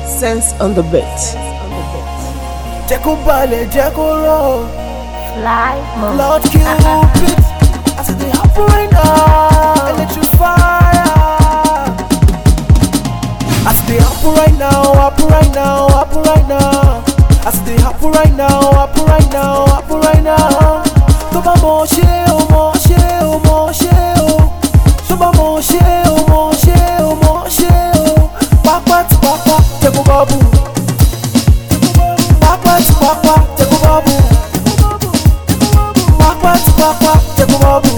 Sense on the beat. Jẹ́ kó balẹ̀, jẹ́ kó rọ̀. Fly mode. Lord Cupid, I see the happen right now. Electrify. I see the happen right now, happen right now, happen right now. I see the happen right now, happen right now, happen right now. Tó bá mọ̀ ṣe o, mọ̀ ṣe o, mọ̀ ṣe o. Tó bá mọ̀ ṣe o, mọ̀ ṣe o, mọ̀ ṣe o. Pápá tí pápá, jẹ́ kó bọ́ọ̀bù. Pápá tí pápá, jẹ́ kó bọ́ọ̀bù. Pápá tí pápá, jẹ́ kó bọ́ọ̀bù.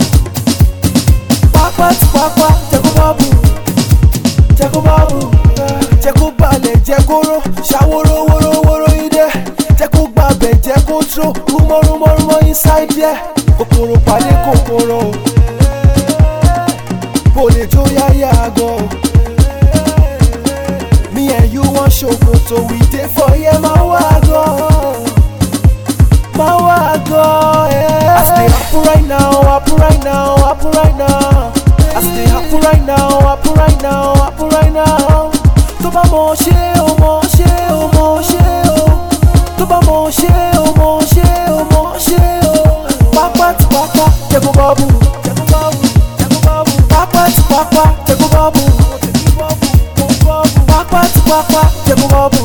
Pápá tí pápá, jẹ́ kó bọ́ọ̀bù. Jẹ́ kó bọ́ọ̀bù. Jẹ́ kó balẹ̀, jẹ́ kó ró. Ṣàwòrò wòrò wòrò idẹ. Jẹ́ kó gbàbẹ̀, jẹ́ kó tró. Rúmọ́ rúmọ́ rúmọ́ inside there. Kòkòrò pàdé kòkòrò. Bòlè jó yáyà gan. Me and you want ṣòkòtò, we dey for here, máa wá gan. Máa wá gan, yeah. I stay happen right now, happen right now, happen right now. I stay happen right now, happen right now, happen right now. Tó bá mọ̀ ṣe o, mọ̀ ṣe o, mọ̀ ṣe o. Tó bá mọ̀ ṣe o, mọ̀ ṣe o, mọ̀ ṣe o. Pápá tí pápá, jẹ́ kó bọ́ọ̀bù. Pápá tí pápá, jẹ́ kó bọ́ọ̀bù. Pápá tí pápá, jẹ́ kó bọ́ọ̀bù.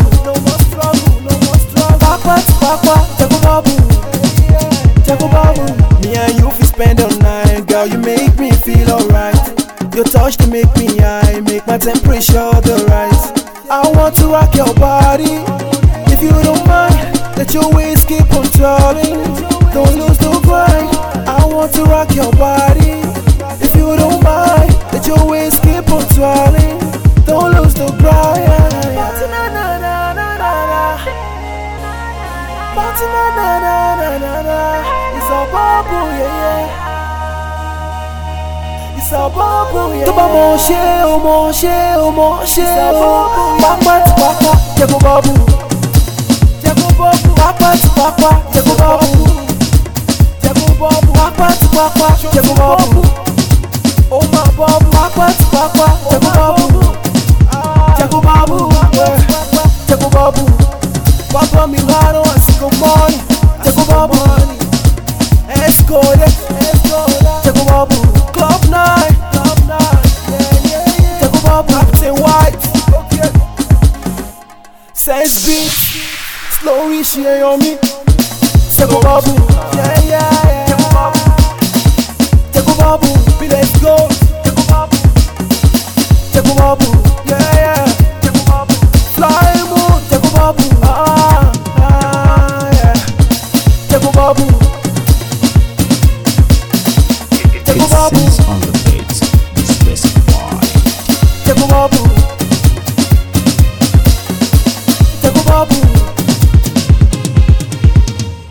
Pápá tí pápá, jẹ́ kó bọ́ọ̀bù. Jẹ́ kó bọ́ọ̀bù. Me and you fit spend all night, girl, you make me feel alright. Your touch to make me high, make my temperature the rise. I want to rock your body, if you don't mind. Let your waist keep on twirling, don't lose the grind. I want to rock your body, if you don't mind. Let your waist keep on twirling, don't lose the grind. Party na na na na na na. Party na na na na na na. It's a bubble, yeah yeah. It's a bubble, yeah. Tó bá mọ̀ ṣe o, mọ̀ ṣe o, mọ̀ ṣe o. Pápá tí pápá, jẹ́ kó bọ́ọ̀bù. Jẹ́ kó bọ́ọ̀bù. Pápá tí pápá, jẹ́ kó bọ́ọ̀bù. Jẹ́ kó bọ́ọ̀bù. Pápá tí pápá, jẹ́ kó bọ́ọ̀bù. Ó máa bọ́ọ̀bù. Pápá tí pápá, jẹ́ kó bọ́ọ̀bù. Jẹ́ kó bọ́ọ̀bù. Jẹ́ kó bọ́ọ̀bù. Pápá mi rárá àsìkò mọ́ọ̀nì. Jẹ́ kó bọ́ọ̀bù. Escort, jẹ́ kó bọ́ọ̀bù. Club night, jẹ́ kó bọ́ọ̀bù. Captain White, Sense beat, slow reach here on me. Jẹ́ kó bọ́ọ̀bù, yeah yeah yeah. Jẹ́ kó bọ́ọ̀bù, jẹ́ kó bọ́ọ̀bù. Be let's go. Jẹ́ kó bọ́ọ̀bù, jẹ́ kó bọ́ọ̀bù, yeah yeah. Jẹ́ kó bọ́ọ̀bù. Fly mood, jẹ́ kó bọ́ọ̀bù, yeah. Jẹ́ kó bọ́ọ̀bù. It's Sense on the beat. Specify. Jẹ́ kó bọ́ọ̀bù. Jẹ́ kó bọ́ọ̀bù.